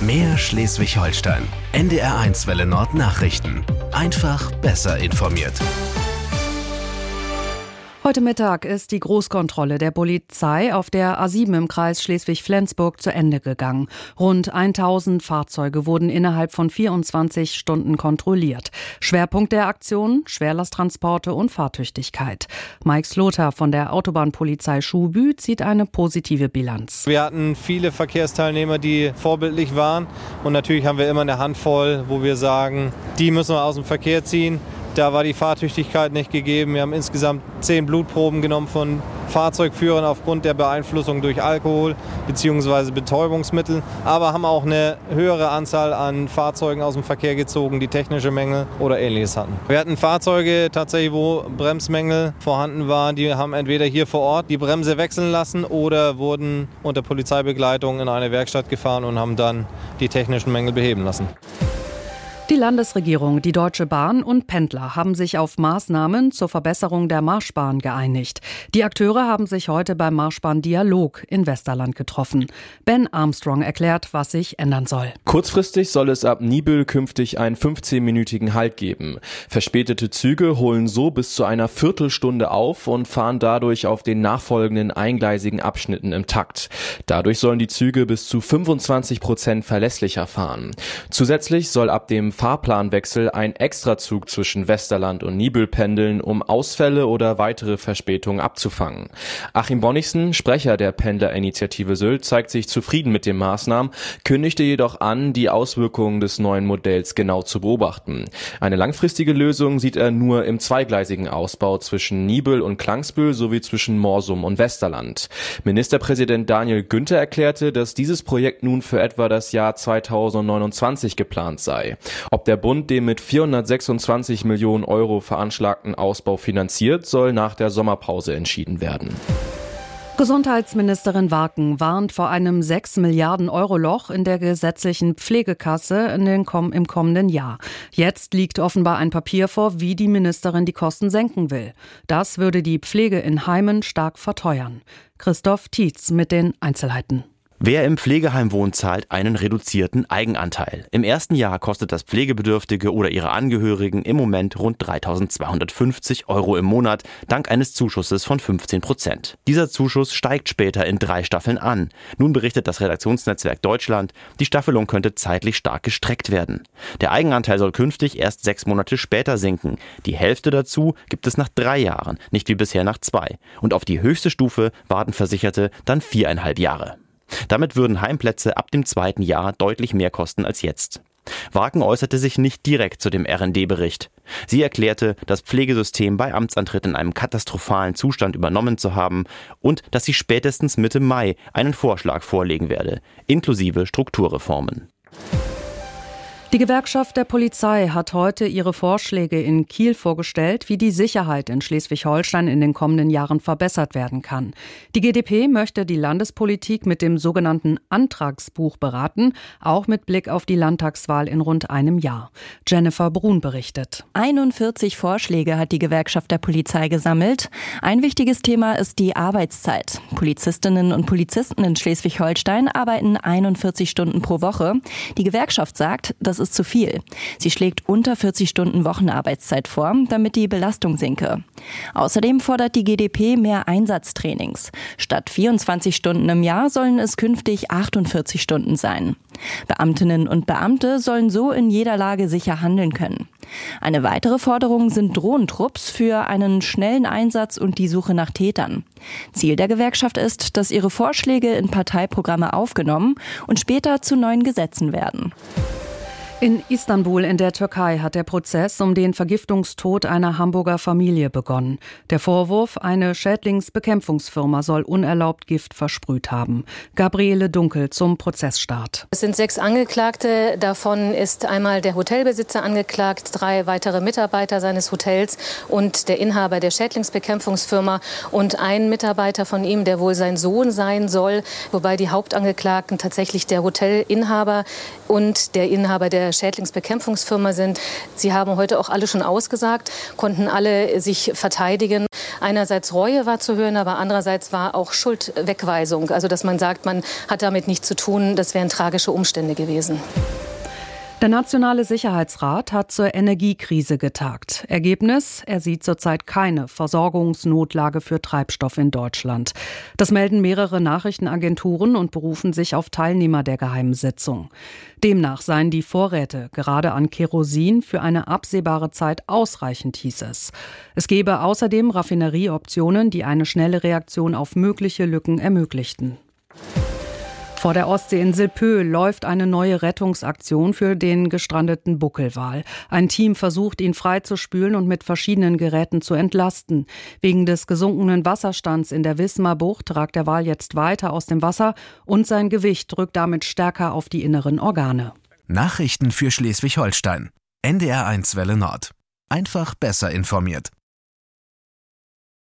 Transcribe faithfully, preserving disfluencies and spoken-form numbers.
Mehr Schleswig-Holstein. N D R eins Welle Nord Nachrichten. Einfach besser informiert. Heute Mittag ist die Großkontrolle der Polizei auf der A sieben im Kreis Schleswig-Flensburg zu Ende gegangen. Rund tausend Fahrzeuge wurden innerhalb von vierundzwanzig Stunden kontrolliert. Schwerpunkt der Aktion: Schwerlasttransporte und Fahrtüchtigkeit. Mike Slother von der Autobahnpolizei Schuhbü zieht eine positive Bilanz. Wir hatten viele Verkehrsteilnehmer, die vorbildlich waren. Und natürlich haben wir immer eine Handvoll, wo wir sagen, die müssen wir aus dem Verkehr ziehen. Da war die Fahrtüchtigkeit nicht gegeben. Wir haben insgesamt zehn Blutproben genommen von Fahrzeugführern aufgrund der Beeinflussung durch Alkohol bzw. Betäubungsmittel, aber haben auch eine höhere Anzahl an Fahrzeugen aus dem Verkehr gezogen, die technische Mängel oder Ähnliches hatten. Wir hatten Fahrzeuge tatsächlich, wo Bremsmängel vorhanden waren. Die haben entweder hier vor Ort die Bremse wechseln lassen oder wurden unter Polizeibegleitung in eine Werkstatt gefahren und haben dann die technischen Mängel beheben lassen. Die Landesregierung, die Deutsche Bahn und Pendler haben sich auf Maßnahmen zur Verbesserung der Marschbahn geeinigt. Die Akteure haben sich heute beim Marschbahn-Dialog in Westerland getroffen. Ben Armstrong erklärt, was sich ändern soll. Kurzfristig soll es ab Niebüll künftig einen fünfzehnminütigen Halt geben. Verspätete Züge holen so bis zu einer Viertelstunde auf und fahren dadurch auf den nachfolgenden eingleisigen Abschnitten im Takt. Dadurch sollen die Züge bis zu fünfundzwanzig Prozent verlässlicher fahren. Zusätzlich soll ab dem Fahrplanwechsel ein Extrazug zwischen Westerland und Niebüll pendeln, um Ausfälle oder weitere Verspätungen abzufangen. Achim Bonnichsen, Sprecher der Pendlerinitiative Sylt, zeigt sich zufrieden mit den Maßnahmen, kündigte jedoch an, die Auswirkungen des neuen Modells genau zu beobachten. Eine langfristige Lösung sieht er nur im zweigleisigen Ausbau zwischen Niebüll und Klangsbüll sowie zwischen Morsum und Westerland. Ministerpräsident Daniel Günther erklärte, dass dieses Projekt nun für etwa das Jahr zweitausendneunundzwanzig geplant sei. Ob der Bund den mit vierhundertsechsundzwanzig Millionen Euro veranschlagten Ausbau finanziert, soll nach der Sommerpause entschieden werden. Gesundheitsministerin Warken warnt vor einem sechs Milliarden Euro Loch in der gesetzlichen Pflegekasse in den Kom- im kommenden Jahr. Jetzt liegt offenbar ein Papier vor, wie die Ministerin die Kosten senken will. Das würde die Pflege in Heimen stark verteuern. Christoph Tietz mit den Einzelheiten. Wer im Pflegeheim wohnt, zahlt einen reduzierten Eigenanteil. Im ersten Jahr kostet das Pflegebedürftige oder ihre Angehörigen im Moment rund dreitausendzweihundertfünfzig Euro im Monat, dank eines Zuschusses von fünfzehn Prozent. Dieser Zuschuss steigt später in drei Staffeln an. Nun berichtet das Redaktionsnetzwerk Deutschland, die Staffelung könnte zeitlich stark gestreckt werden. Der Eigenanteil soll künftig erst sechs Monate später sinken. Die Hälfte dazu gibt es nach drei Jahren, nicht wie bisher nach zwei. Und auf die höchste Stufe warten Versicherte dann viereinhalb Jahre. Damit würden Heimplätze ab dem zweiten Jahr deutlich mehr kosten als jetzt. Warken äußerte sich nicht direkt zu dem R N D-Bericht. Sie erklärte, das Pflegesystem bei Amtsantritt in einem katastrophalen Zustand übernommen zu haben und dass sie spätestens Mitte Mai einen Vorschlag vorlegen werde, inklusive Strukturreformen. Die Gewerkschaft der Polizei hat heute ihre Vorschläge in Kiel vorgestellt, wie die Sicherheit in Schleswig-Holstein in den kommenden Jahren verbessert werden kann. Die G d P möchte die Landespolitik mit dem sogenannten Antragsbuch beraten, auch mit Blick auf die Landtagswahl in rund einem Jahr. Jennifer Brun berichtet. einundvierzig Vorschläge hat die Gewerkschaft der Polizei gesammelt. Ein wichtiges Thema ist die Arbeitszeit. Polizistinnen und Polizisten in Schleswig-Holstein arbeiten einundvierzig Stunden pro Woche. Die Gewerkschaft sagt, das ist zu viel. Sie schlägt unter vierzig Stunden Wochenarbeitszeit vor, damit die Belastung sinke. Außerdem fordert die G d P mehr Einsatztrainings. Statt vierundzwanzig Stunden im Jahr sollen es künftig achtundvierzig Stunden sein. Beamtinnen und Beamte sollen so in jeder Lage sicher handeln können. Eine weitere Forderung sind Drohnentrupps für einen schnellen Einsatz und die Suche nach Tätern. Ziel der Gewerkschaft ist, dass ihre Vorschläge in Parteiprogramme aufgenommen und später zu neuen Gesetzen werden. In Istanbul in der Türkei hat der Prozess um den Vergiftungstod einer Hamburger Familie begonnen. Der Vorwurf, eine Schädlingsbekämpfungsfirma soll unerlaubt Gift versprüht haben. Gabriele Dunkel zum Prozessstart. Es sind sechs Angeklagte, davon ist einmal der Hotelbesitzer angeklagt, drei weitere Mitarbeiter seines Hotels und der Inhaber der Schädlingsbekämpfungsfirma und ein Mitarbeiter von ihm, der wohl sein Sohn sein soll, wobei die Hauptangeklagten tatsächlich der Hotelinhaber und der Inhaber der Schädlingsbekämpfungsfirma sind. Sie haben heute auch alle schon ausgesagt, konnten alle sich verteidigen. Einerseits Reue war zu hören, aber andererseits war auch Schuldwegweisung. Also dass man sagt, man hat damit nichts zu tun, das wären tragische Umstände gewesen. Der Nationale Sicherheitsrat hat zur Energiekrise getagt. Ergebnis: Er sieht zurzeit keine Versorgungsnotlage für Treibstoff in Deutschland. Das melden mehrere Nachrichtenagenturen und berufen sich auf Teilnehmer der geheimen Sitzung. Demnach seien die Vorräte gerade an Kerosin für eine absehbare Zeit ausreichend, hieß es. Es gebe außerdem Raffinerieoptionen, die eine schnelle Reaktion auf mögliche Lücken ermöglichten. Vor der Ostseeinsel Pö läuft eine neue Rettungsaktion für den gestrandeten Buckelwal. Ein Team versucht, ihn freizuspülen und mit verschiedenen Geräten zu entlasten. Wegen des gesunkenen Wasserstands in der Wismar-Bucht ragt der Wal jetzt weiter aus dem Wasser und sein Gewicht drückt damit stärker auf die inneren Organe. Nachrichten für Schleswig-Holstein. N D R eins Welle Nord. Einfach besser informiert.